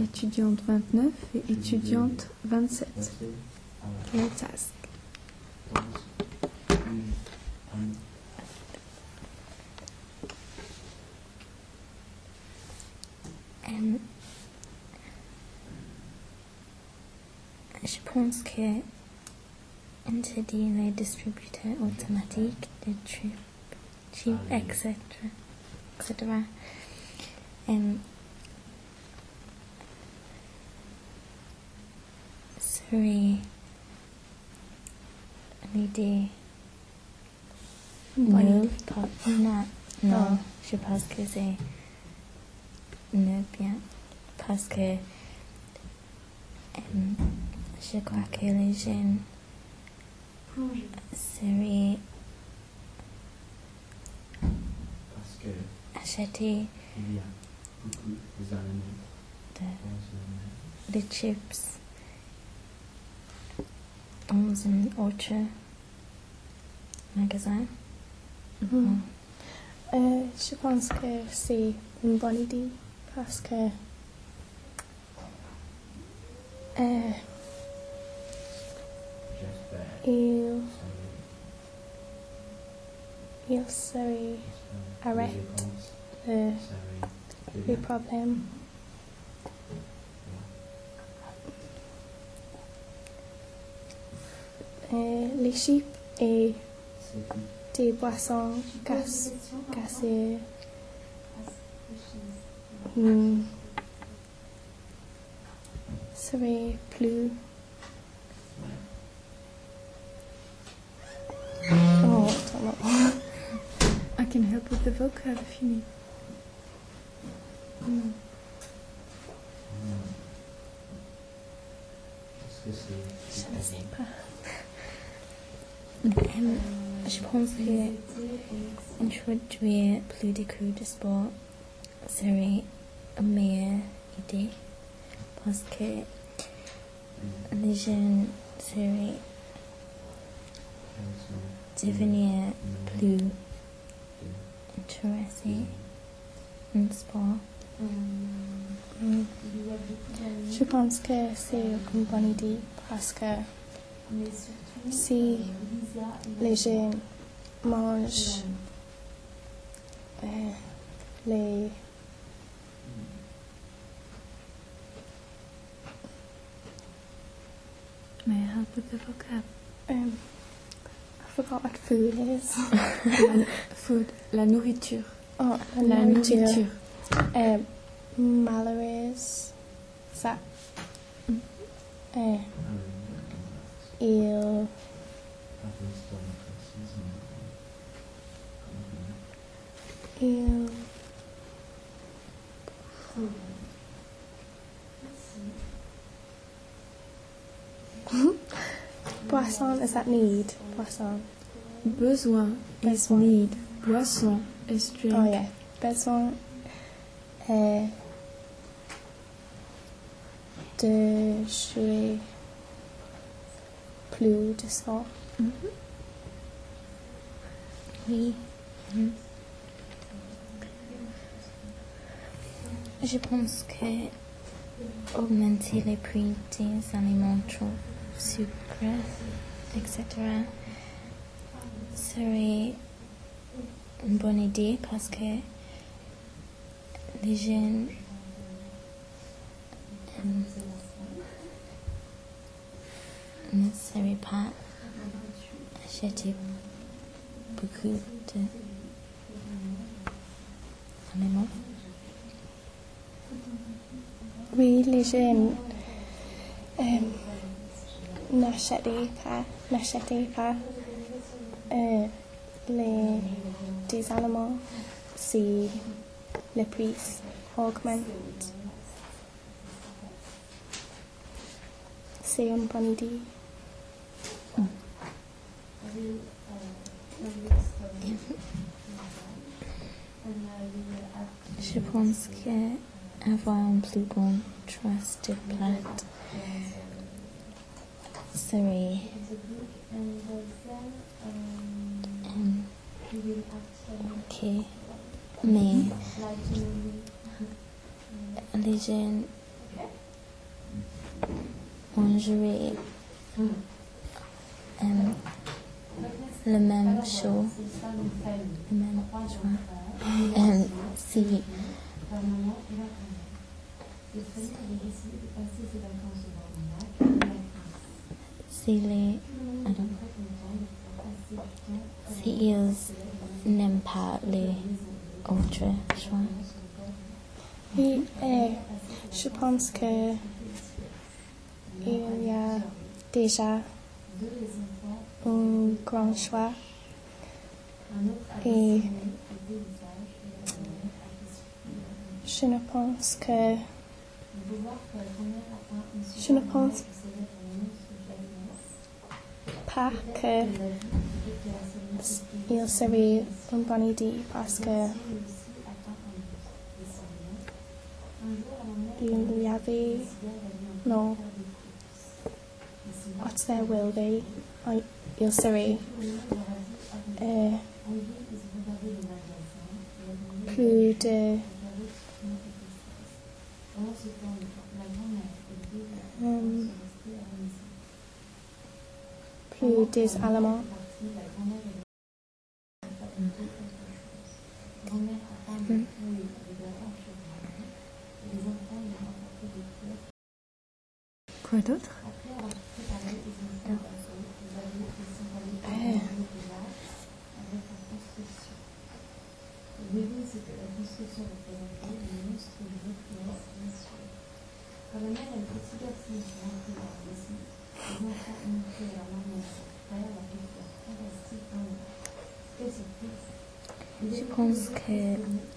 étudiante 29 et étudiante 27. Le task. Je pense que interdit les distributeurs automatiques de chips, etc. Serait l'idée nulle. Non, je pense que c'est ne bien parce que je crois que les jeunes seraient acheter il y a beaucoup de chips dans un autre magasin. Je pense que c'est une bonne idée parce que il serait arrête les problèmes. Les chips et des boissons cassées seraient plus... Oh, attends. I can help with the vocab if you need. Je ne sais pas. Je pense que introduire plus de cours de sport serait une meilleure idée parce que les jeunes seraient devenir plus intéressés en sport. Je pense que c'est une bonne idée parce que si les jeunes mangent les May I help with the vocab? I forgot what food is. La nourriture. Oh, La nourriture. Malheureux, ça. Il Boisson is that need? Boisson. Besoin is need. Boisson is drink. Oh yeah. Besoin de jouer plus de sport. Oui. Je pense que augmenter les prix des aliments trop sucrés, etc. serait une bonne idée parce que les jeunes ne seraient pas acheter beaucoup d'aliments. Oui, les jeunes n'achetaient pas des aliments si le prix augmente. C'est une bonne idée. Je pense qu'avoir un plus bon trust de plate serait ok, mais les jeunes Lingerie. Le même show. Le même choix. Si. Si les. Si ils n'aiment pas les autres choix. Oui, je pense que il y a déjà un grand choix et je ne pense pas que il serait une bonne idée parce que il y avait non what's there will be il serait plus de plus des aliments. Quoi d'autre? Je pense que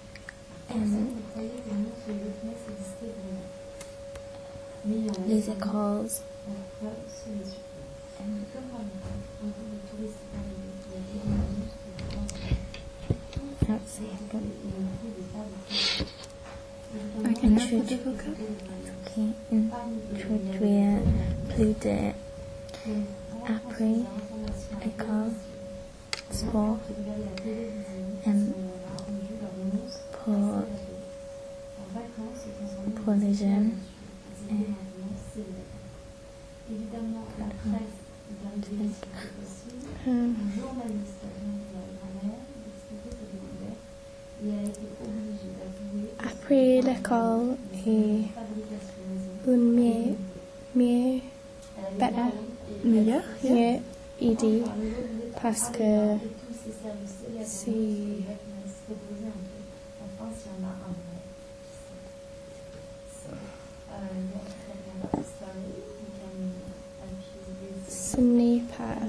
les écoles introduire plus de après école sport pour les jeunes. Après l'école et une meilleure idée parce que si ce n'est pas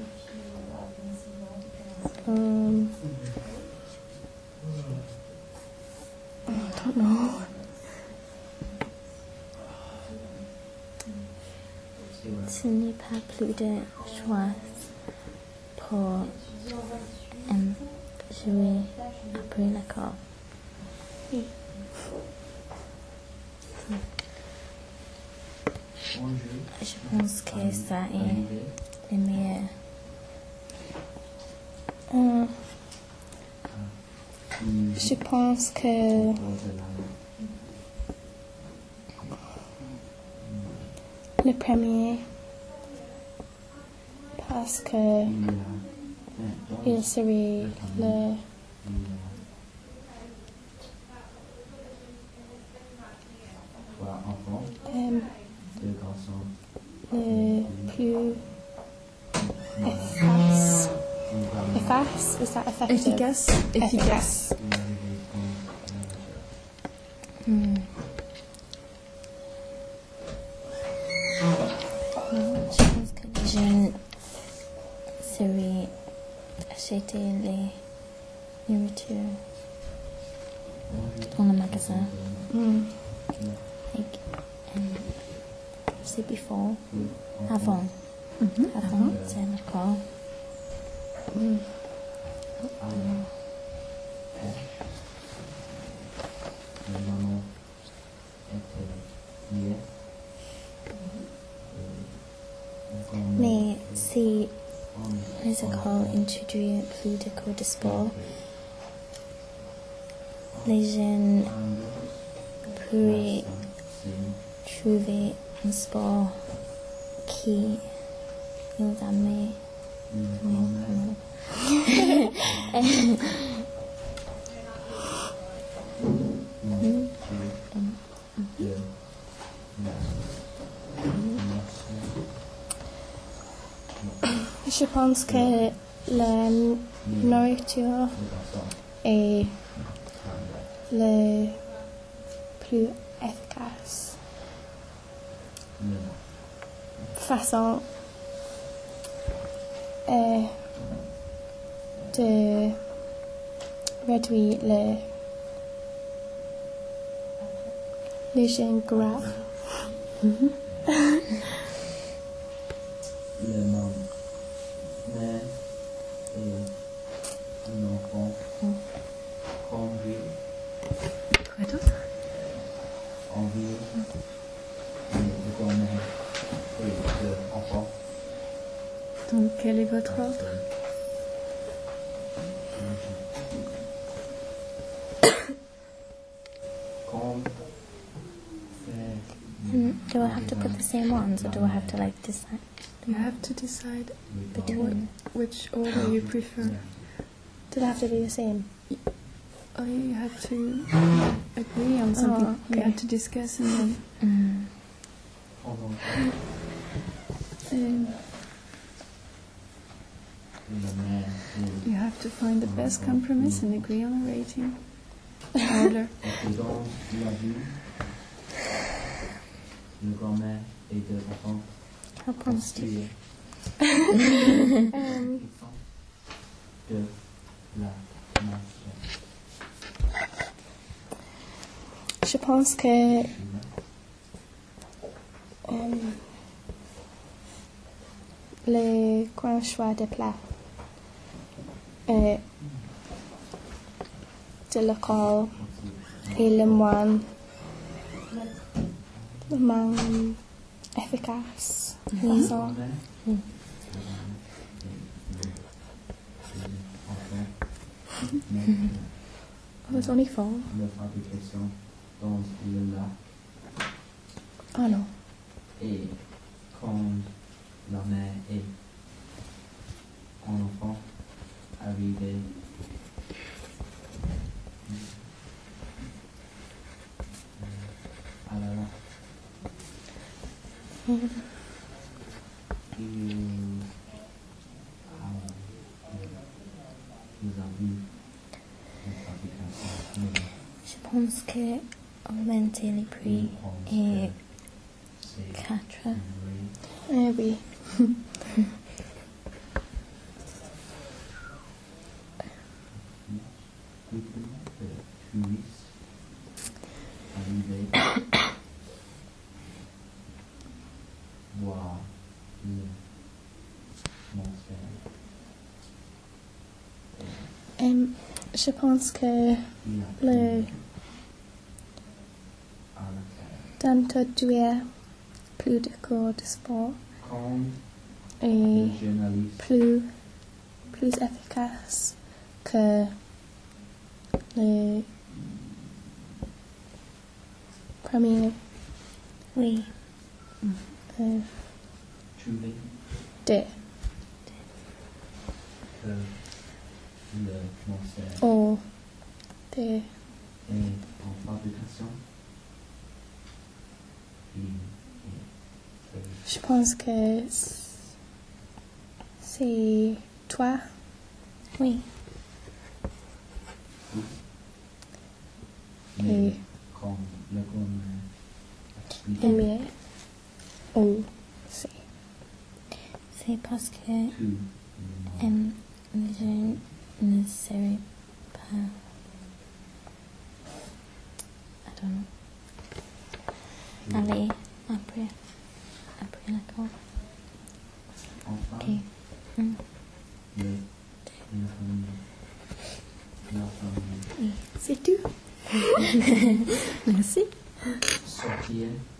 I don't know. Ce n'est pas plus de choix pour jouer après l'école. Oui. Je pense que ça est le meilleur. Je pense que le premier parce que il serait le plus efficace. Is that effective? Efficace. Je pense que les jeunes seraient acheter les nourritures dans le magasin. Like, c'est before, avant. Avant, c'est l'école. Mais si les écoles introduisent plus de cours de sport, les jeunes pourraient trouver un sport qui nous amène. Je pense que la nourriture est le plus efficace façon de réduire les gènes gras. Le nom mère et un enfant conduit Quoi d'autre? en vie et le grand-mère et deux enfants. Donc, quel est votre ordre? Comme Do I have to put the same ones, or do I have to like decide You have to decide between? which order you prefer. Do they have to be the same? Oh, you have to agree on something. Oh, You okay. have to discuss and then pendant um, la mère et you have to find the best compromise and agree on a rating order. dans la vie, le grand-mère et deux enfants How comes to constituent de la nation. Je pense que le grand choix de plats de l'école est le moins efficace, disons. Oh, it's only 4. La fabrication dans le lac Oh non. et quand la mère est un enfant arrivé à la lac. Nous avons vu la fabrication. Je pense que augmenter les prix est 4. Oui. Touristes arrivés voir le monastère. Je pense que Il a le à la terre. d'introduire plus de cours de sport Quand est le journaliste plus efficace que le premier Oui. trouvait de que le monastère ou de est en fabrication, il est je pense que c'est toi. Oui. mais comme le grand-mère explique Aimé ou c'est C'est parce que tout le monde. je ne serai pas. I don't know. Allez, après l'accord. Enfin, Ok. la famille c'est tout. Merci. sortir